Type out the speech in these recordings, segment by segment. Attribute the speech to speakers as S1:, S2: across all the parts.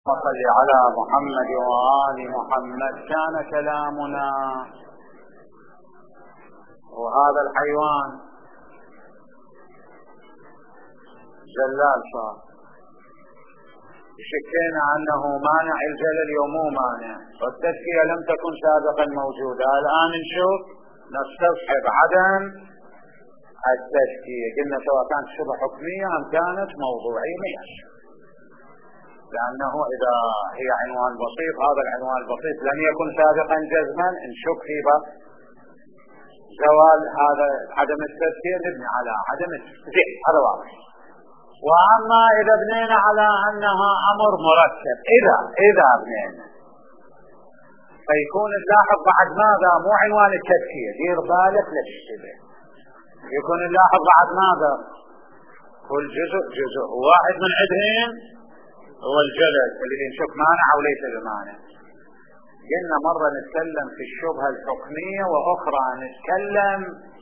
S1: وصل على محمد وآل محمد. كان كلامنا وهذا الحيوان جلال صار، شكينا أنه مانع الجلل ومو مانع، والتزكية لم تكن سابقا موجودة. الآن نشوف نستصحب عدم التزكية، قلنا سواء كانت شبه حكمية أم كانت موضوعية، لأنه إذا هي عنوان بسيط، هذا العنوان البسيط لم يكن سابقا جزما، نشك في زوال هذا عدم التزكية نبني على عدم التزكية، هذا واضح. وأما إذا بنينا على أنها أمر مركب، إذا بنينا فيكون نلاحظ بعد ماذا مو عنوان التزكية، دير بالك لا تشتبه، يكون نلاحظ بعد ماذا كل جزء واحد من عدهن هو الجلل اللي نشوف مانع أو ليس بمانع. قلنا مرة نتكلم في الشبهة الحكمية وأخرى نتكلم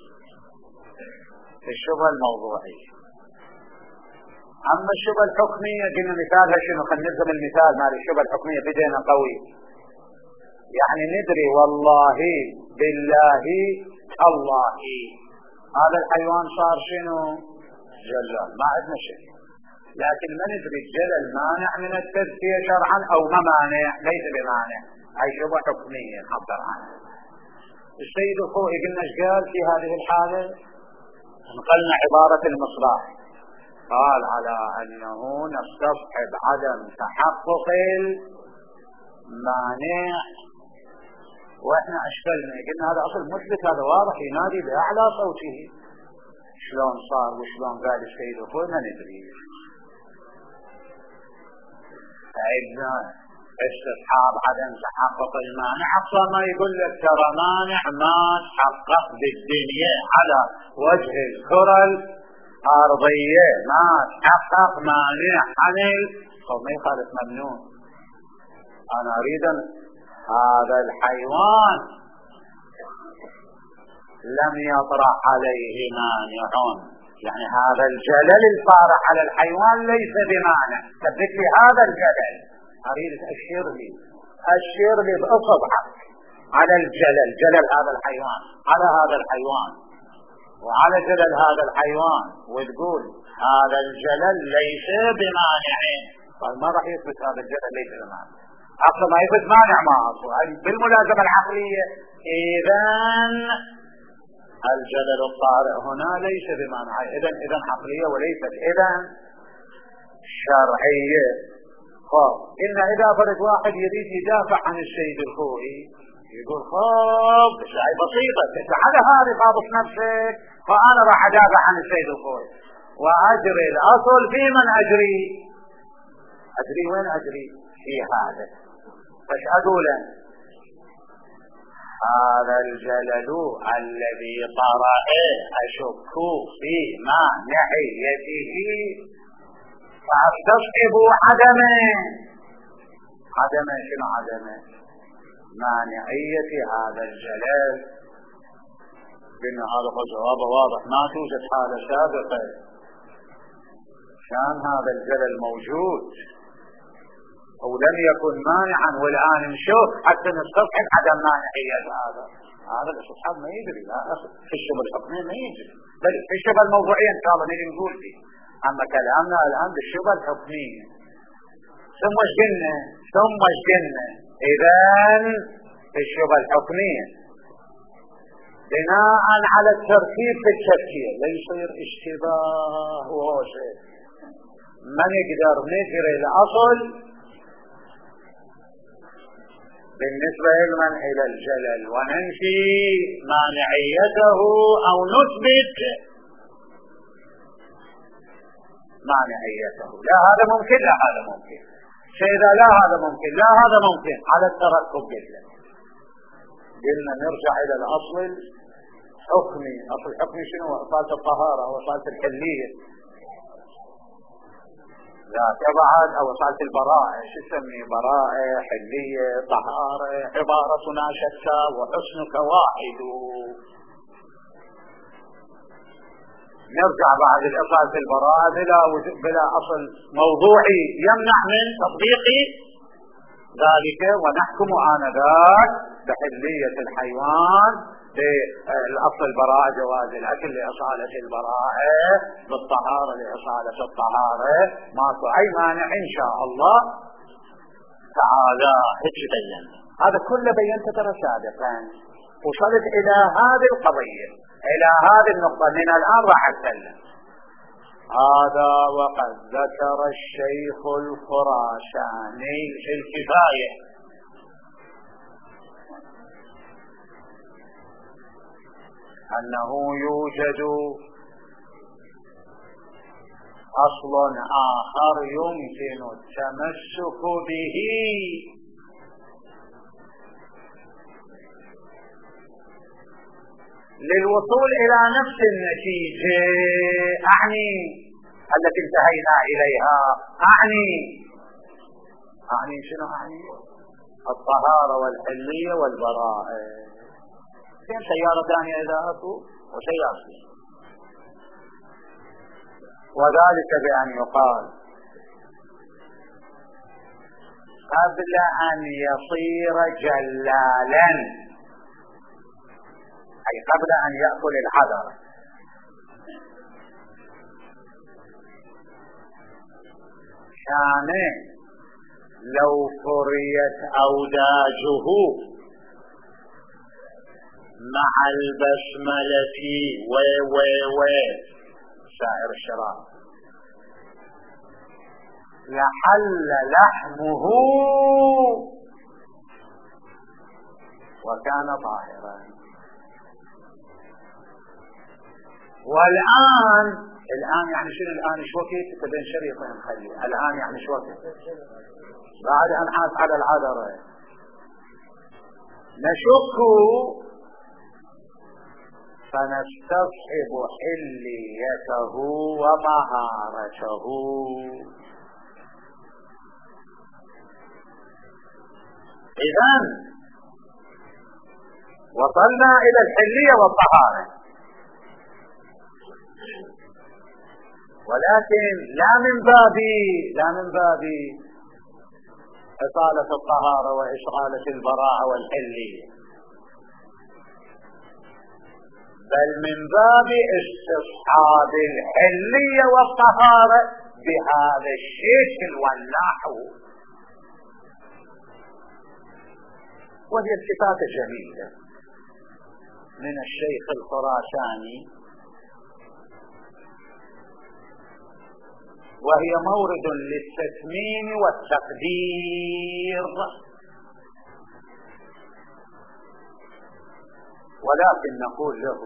S1: في الشبهة الموضوعية. أما الشبهة الحكمية قلنا مثالها شنو؟ خلينا نلزم المثال مال الشبهة الحكمية بدينا قوي، يعني ندري والله بالله الله هذا الحيوان صار شنو؟ جلال، ما عندنا شيء، لكن ما ندري الجلل مانع من التزكية شرعا أو ما مانع، ليس بمانع، هاي شبهة حكمية نعبر عنها. السيد الخوئي قلنا ايش قال في هذه الحالة؟ نقلنا عبارة المصباح، قال على أنه نستصحب عدم تحقق المانع، وإحنا أشكلنا قلنا هذا أصل مثبت، هذا واضح ينادي بأعلى صوته. شلون صار وشلون قال السيد الخوئي ما ندري. عندنا استصحاب عدم تحقق المانع، أقصى ما يقول لك ترى مانع ما تحقق بالدنيا على وجه الكرة الأرضية، ما تحقق مانع عن ما يخالف ممنوع. أنا أريد هذا الحيوان لم يطرح عليه مانع، يعني هذا الجلل الطارح على الحيوان ليس بمانع، ثبت لي هذا الجلل، أريد أشير لي بأصبعك على الجلل، جلل هذا الحيوان، على هذا الحيوان وعلى جلل هذا الحيوان، وتقول هذا الجلل ليس بمانع، فما راح يثبت هذا الجلل ليس بمانع، أصلا ما يثبت مانع ما أصلا بالملازمة العقلية. إذن الجلل الطارئ هنا ليس بمانع، إذن عقلية وليست إذن شرعية. إن إذا فرد واحد يريد يدافع عن السيد الخوئي يقول خب هاي بسيطة، تعال هذه ضابط نفسك، فأنا راح أدافع عن السيد الخوئي وأجري الأصل في من أجري وين أجري في هذا. فش أقول هذا الجلل الذي طرأ أشك في مانعيته فاستصحب عدمه شنو عدمه؟ مانعية هذا الجلل. قلنا هذا جواب واضح، ما توجد حالة سابقة كان هذا الجلل موجود ولم يكن مانعا، والآن نشوف حتى نستصحب عدم مانعية هذا الاستصحاب ما يدري، لا في الشبه الحكمية ما يدري، بل في الشبه الموضوعية إن شاء الله نجي نقول فيه. أما كلامنا الآن بالشبه الحكمية. ثم ايش قلنا إذن في الشبه الحكمية بناء على الترتيب في التفكير لا يصير اشتباه وشيء، ما نقدر نجري الأصل بالنسبة لمن إلى الجلل وننفي مانعيته أو نثبت مانعيته. لا هذا ممكن، لا هذا ممكن، فإذا لا هذا ممكن لا هذا ممكن، على التركب قلنا نرجع إلى الأصل الحكمي. أصل الحكمي شنو؟ أصالة الطهارة وأصالة الحلية، لا تبعد، أو أصالة البراءة، شو تسمي براءة حلية طهارة، عبارتنا شتى وحسنك واحد. نرجع بعد الإصالة البراءة بلا أصل موضوعي يمنع من تطبيق ذلك ونحكم آنذاك بحلية الحيوان، بالأصل البراءة، جواز الأكل لإصالة البراءة، بالطهارة لإصالة الطهارة، ماكو أي مانع إن شاء الله تعالى. هيك بين هذا كله بينته ترى سابقا، وصلت إلى هذه القضية، إلى هذه النقطة. من الآن راح أتكلم هذا. وقد ذكر الشيخ الخراساني في الكفاية أنه يوجد أصل آخر يمكن التمسك به للوصول إلى نفس النتيجة، أعني التي انتهينا إليها، أعني شنو أعني؟ الطهارة والحلية والبراءة. كان سيارة ثانية إذا أكو وسيارة، وذلك بأن يقال قبل أن يصير جلالا، أي قبل أن يأكل الحذر، كان لو فريت أوداجه مع البسملة سائر الشراب لحل لحمه وكان طاهرا. والآن يعني شنو الآن؟ شو وقت بين شريطين نخلي الآن يعني شو وقت بعد أن حاس على العذرة نشك فنستصحب حليته ومهارته. إذن وصلنا إلى الحلية والطهارة، ولكن لا من باب إطالة الطهارة وإشغالة البراءة والحلية، بل من باب استصحاب الحلية والطهارة بهذا الشكل والنحو. وهي الصفات الجميلة من الشيخ الخراساني، وهي مورد للتتميم والتقدير. ولكن نقول له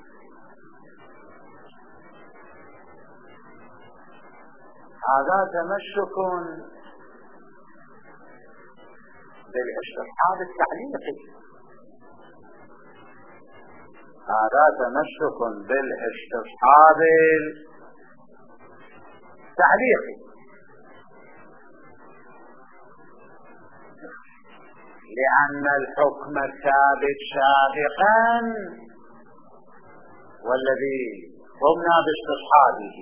S1: هذا تمسك بالاستصحاب التعليقي، هذا تمسك بالاستصحاب التعليقي، لأن الحكم الثابت سابقا والذي قمنا باستصحابه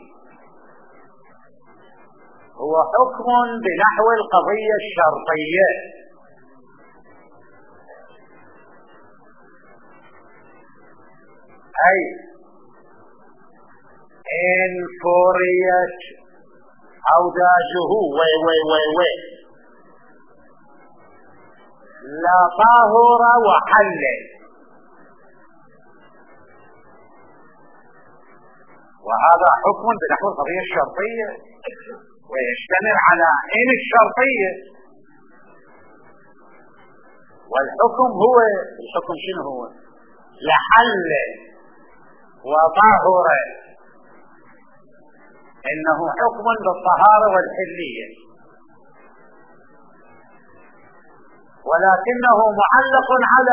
S1: هو حكم بنحو القضية الشرطية، أي إن فريت أوداجه لا طاهر وحل، وهذا حكم بنحو القضية الشرطية ويشتمل على إن الشرطية. والحكم هو الحكم شنو هو؟ لحل وطاهر، إنه حكم بالطهارة والحلية، ولكنه معلق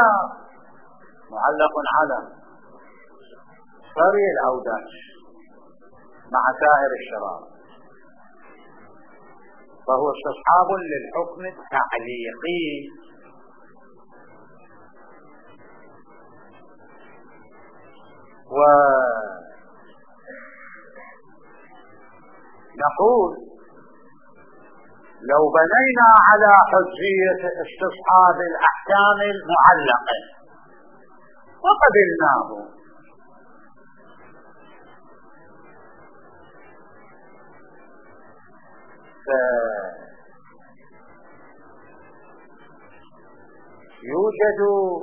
S1: على فري الأوداج مع سائر الشراب، فهو استصحاب للحكم التعليقي. ونقول لو بنينا على حجية استصحاب الأحكام المعلقة وقبلناه، يوجد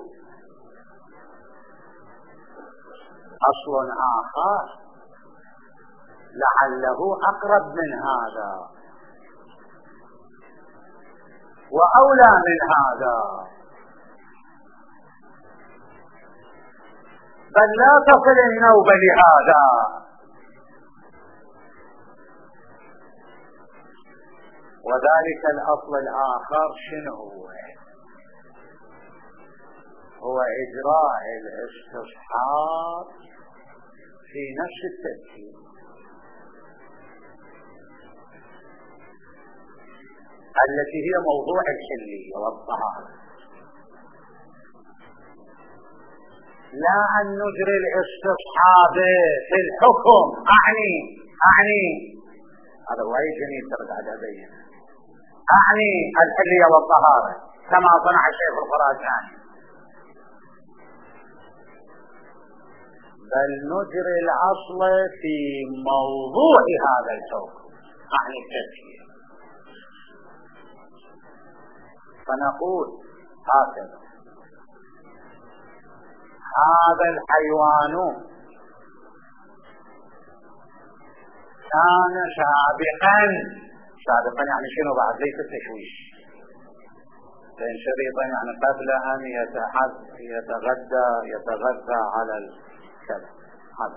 S1: أصل آخر لعله أقرب من هذا وأولى من هذا، بل لا تصل النوبة لهذا، وذلك الأصل الآخر شنو هو إجراء الاستصحاب في نفس الترتيب التي هي موضوع الحلية والطهارة، لا أن نجري الاستصحاب في الحكم. أعني هذا وايد جميل ترجع أبين، أعني الحلية والطهارة كما صنع الشيخ الخراساني، بل نجري الأصل في موضوع هذا الحكم، أعني التزكية. فنقول هكذا: هذا الحيوان كان سابقا يعني شنو بعد؟ ليس التشويش، لأن شريطا يعني قبل أن يتغذى على الكلام. هذا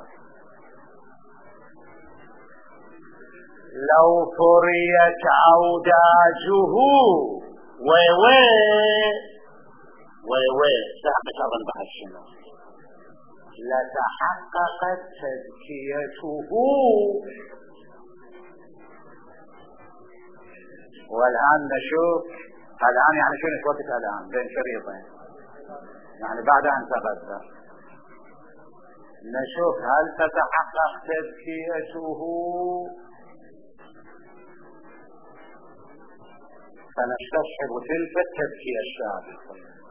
S1: لو فريت أوداجه تحقق أظن بعد شنو لتحققت تزكيته. والآن نشوف الآن يعني شنو نشوفك الآن بين شريطين يعني بعد أن تغذى نشوف هل تتحقق تزكيته، فنستصحب تلك التزكية السابقة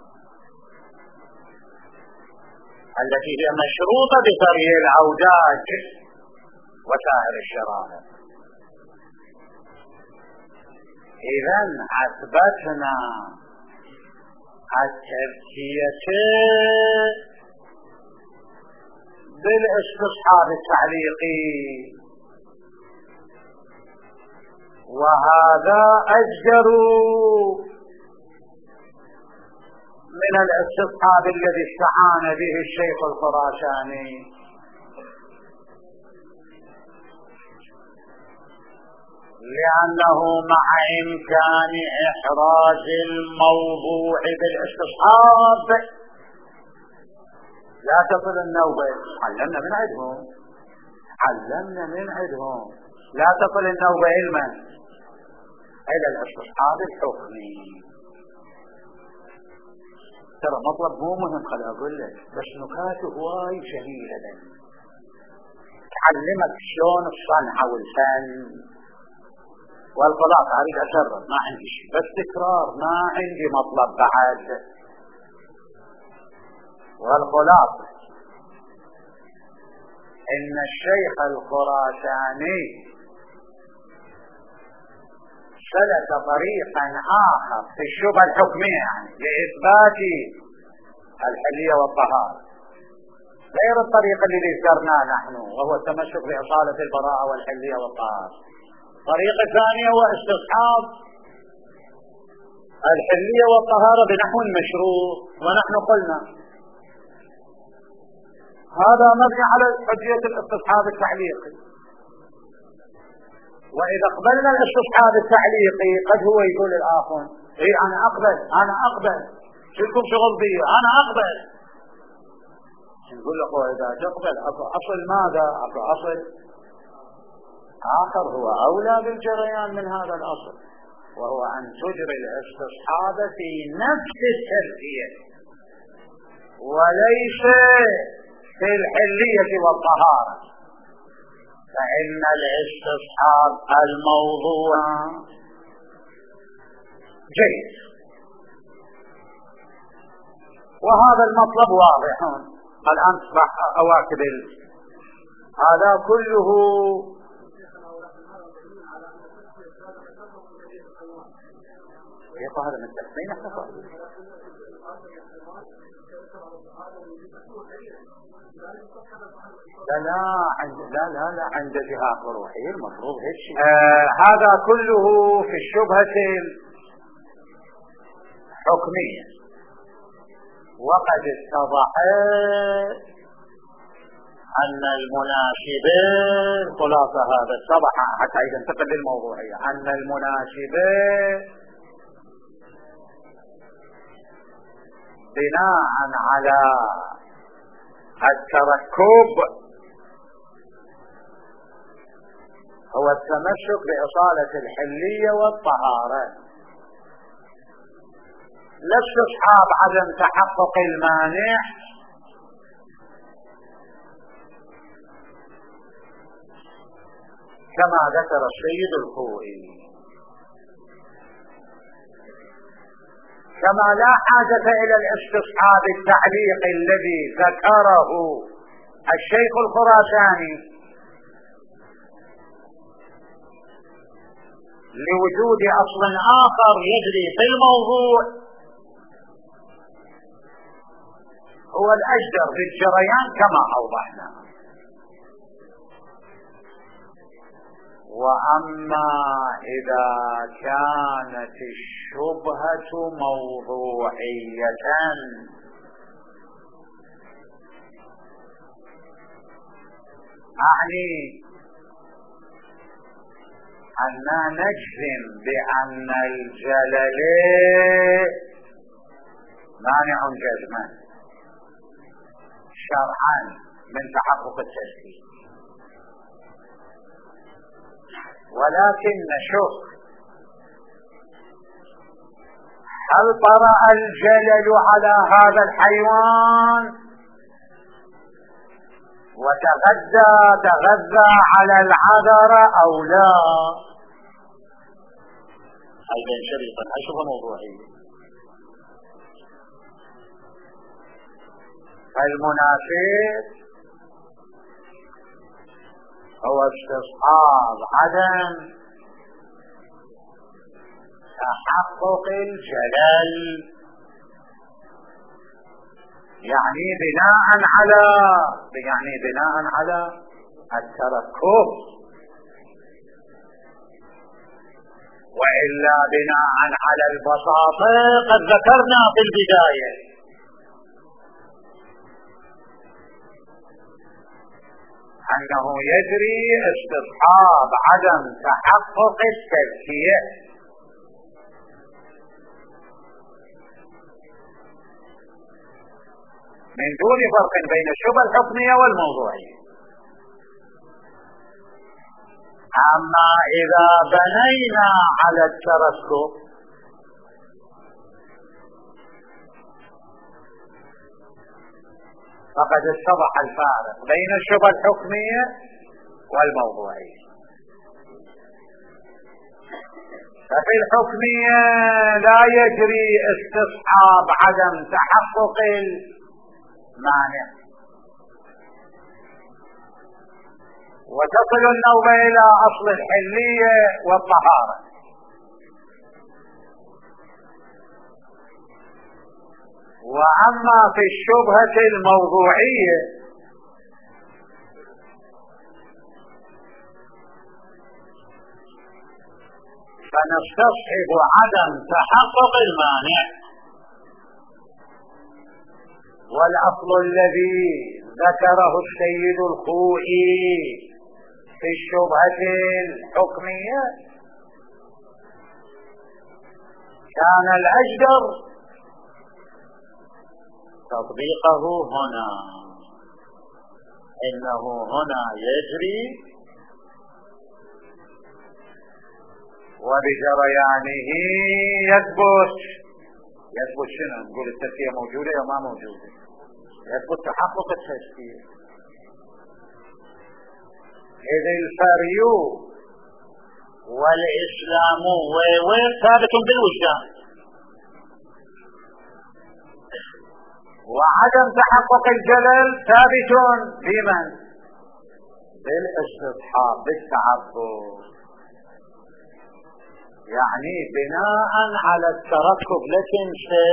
S1: التي هي مشروطة بفري الأوداج وسائر الشرائع. إذن أثبتنا التزكية بالاستصحاب التعليقي، وهذا أجدر من الاستصحاب الذي استعان به الشيخ الخراساني، لأنه مع إمكان إحراز الموضوع بالاستصحاب لا تصل النوبة. علمنا من عندهم لا تصل النوبة علما إلى الاستصحاب الحكمي. ترى مطلب مو مهم، خليني أقول لك بس نكاته هواي جميلة تعلمك شلون الصنعة والفن والخلاصة. أريد أكرر، ما عندي شيء بس تكرار، ما عندي مطلب بعد. والخلاصة إن الشيخ الخراساني سلك طريقا آخر في الشبهة الحكمية يعني لإثبات الحلية والطهارة غير الطريقة اللي ذكرناه نحن، وهو التمسك بأصالة البراءة والحلية والطهارة. طريقة ثانية هو استصحاب الحلية والطهارة بنحو المشروط، ونحن قلنا هذا مبني على حجية الاستصحاب التعليقي. وإذا قبلنا الاستصحاب التعليقي قد هو يقول الآخر أنا أقبل شلكم شغل بي، أنا أقبل. نقول له إذا تقبل أصل ماذا؟ أصل آخر هو أولى بالجريان من هذا الأصل، وهو أن تجري الاستصحاب في نفس التزكية وليس في الحلية والطهارة، فإن الاستصحاب الموضوع جيد. وهذا المطلب واضح. الآن تصبح أواكب هذا كله يقول هذا من تحسين الحفظ. لا عند جهات روحي المفروض هيك شيء. هذا كله في الشبهة الحكمية، وقد اتضح أن المناسبين خلاصة هذا اتضح حتى إذا انتقل للموضوعية أن المناسبين بناء على التركب هو التمسك بإصالة الحلية والطهارة، لا استصحاب عدم تحقق المانع كما ذكر السيد الخوئي، كما لا حاجة إلى الاستصحاب التعليق الذي ذكره الشيخ الخراساني لوجود أصل آخر يجري في الموضوع هو الأجدر في الجريان كما أوضحنا. وأما إذا كانت الشبهة موضوعية أعني أننا نجزم بأن الجلل مانع جزما شرعا من تحقق التزكية، ولكن نشوف هل طرأ الجلل على هذا الحيوان وتغذى على العذر أو لا. هذا شريطا أشوف موضوعي. المناسب هو استصحاب عدم تحقق الجلل، يعني بناء على التركب، وإلا بناء على البساطة قد ذكرنا في البداية أنه يجري استصحاب عدم تحقق التزكية، من دون فرق بين الشبهة الحكمية والموضوعية. أما إذا بنينا على التركب فقد اتضح الفارق بين الشبهة الحكمية والموضوعية. ففي الحكمية لا يجري استصحاب عدم تحقق المانع، وتصل النوبة إلى أصل الحلية والطهارة. وأما في الشبهة الموضوعية فنستصحب عدم تحقق المانع، والأصل الذي ذكره السيد الخوئي في الشبهة الحكمية كان الأجدر تطبيقه هنا، إنه هنا يجري وبجريانه يثبت شنو؟ نقول التزكية موجودة أو ما موجودة؟ يثبت تحقق التزكية. إذ الفري والإسلام ثابت بالوجدان، وعدم تحقق الجلل ثابت بمن؟ بالاستصحاب، بالتعبد، يعني بناء على التركب. لكن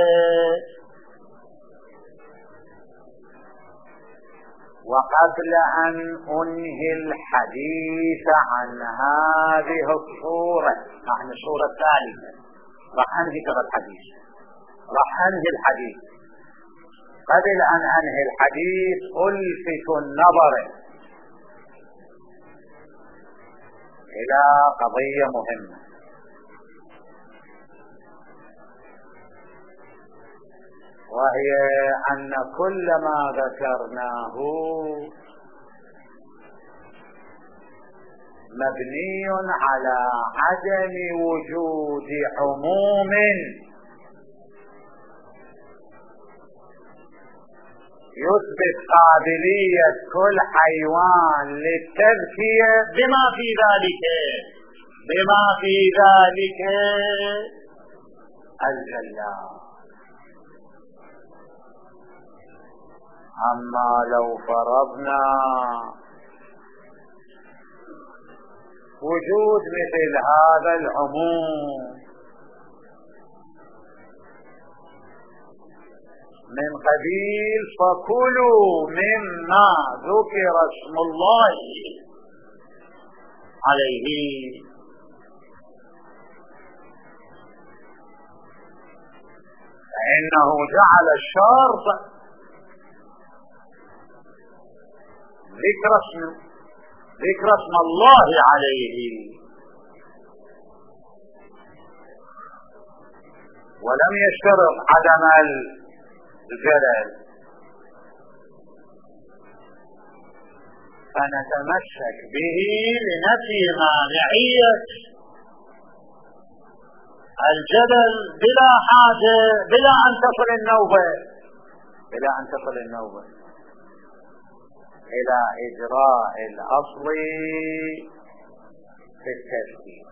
S1: وقبل أن أنهي الحديث عن هذه الصورة، عن الصورة الثالثة، راح أنهي ترى الحديث، راح أنهي الحديث. قبل أن أنهي الحديث ألفت النظر إلى قضية مهمة، وهي أن كل ما ذكرناه مبني على عدم وجود عموم يثبت قابلية كل حيوان للتذكية بما في ذلك الجلال. أما لو فرضنا وجود مثل هذا العموم من قبيل فكلوا مما ذكر اسم الله عليه، فإنه جعل الشرط ذكر اسم الله عليه، ولم يشترط عدم الجلل. فنتمسك به لنفي مانعية الجلل بلا حاجة، بلا أن تصل النوبة إلى إجراء الأصل في التذكير.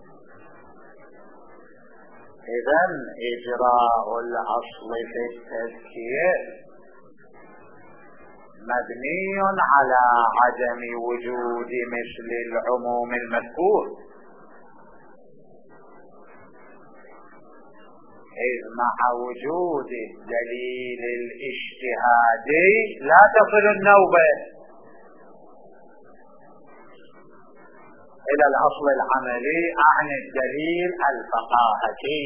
S1: إذن إجراء الأصل في التذكير مبني على عدم وجود مثل العموم المذكور، إذ مع وجود الدليل الاجتهادي لا تصل النوبة إلى الأصل العملي عن الدليل الفقاهي.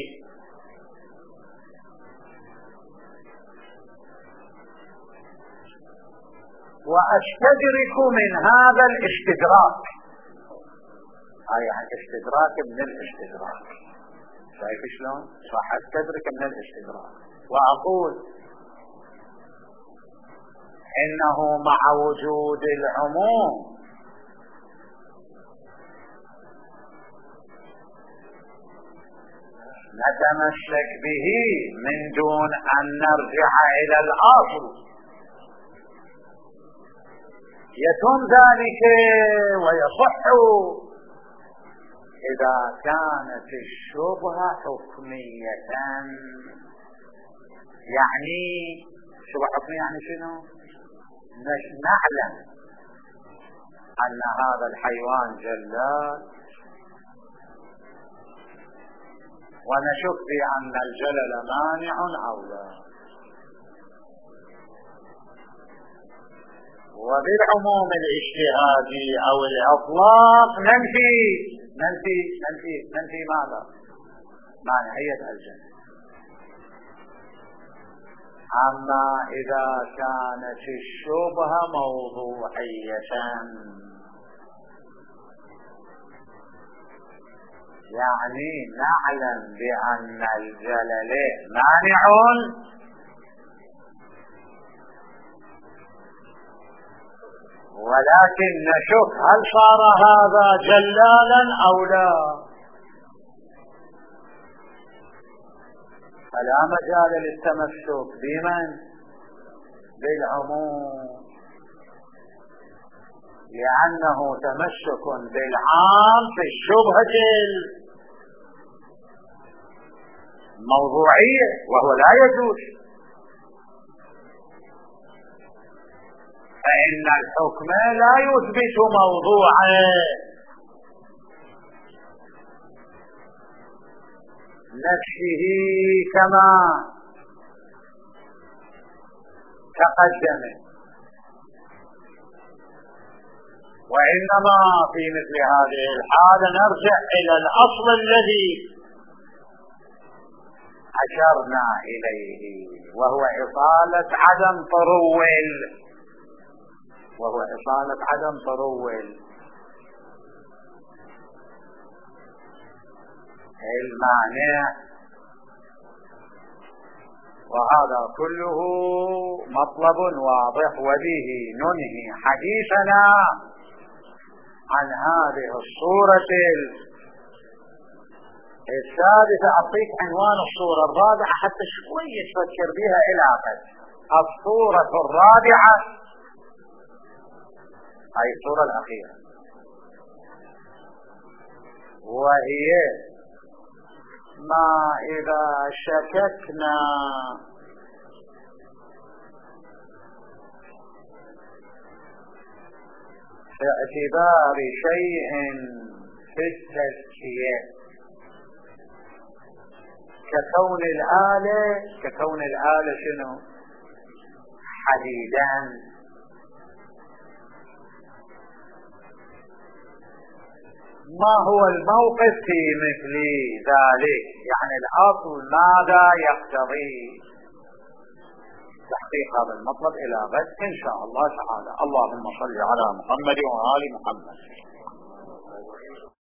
S1: وأستدرك من هذا الاستدراك، يعني استدراك من الاستدراك، شايف شلون؟ راح استدرك من الاستدراك وأقول إنه مع وجود العموم نتمسك به من دون أن نرجع إلى الأصل. يتم ذلك ويصح إذا كانت الشبهة حكمية. يعني شبهة حكمية يعني شنو؟ نعلم أن هذا الحيوان جلال ونشك بأن الجلل مانع أو لا، وبالعموم الاجتهادي أو الإطلاق ننفي ماذا؟ مانعية الجلل. أما إذا كانت الشبهة موضوعية، يعني نعلم بأن الجلل مانع ولكن نشك هل صار هذا جلالا أو لا، فلا مجال للتمسك بمن؟ بالعموم، لأنه تمسك بالعام في الشبهة موضوعية، وهو لا يجوز. فإن الحكم لا يثبت موضوعا نفسه كما تقدم، وإنما في مثل هذه الحالة نرجع إلى الأصل الذي أشرنا إليه، وهو إصالة عدم طرول المانع. وهذا كله مطلب واضح، وبه ننهي حديثنا عن هذه الصورة الثالثة. أعطيك عنوان الصورة الرابعة حتى شوية تفكر بها إلى قد. الصورة الرابعة أي الصورة الأخيرة، وهي ما إذا شككنا في اعتبار شيء في التزكية ككون الآلة شنو؟ حديدان. ما هو الموقف في مثل ذلك؟ يعني الأصل ماذا يقتضي؟ تحقيق هذا المطلب إلى غد إن شاء الله تعالى. اللهم صل على محمد وآل محمد.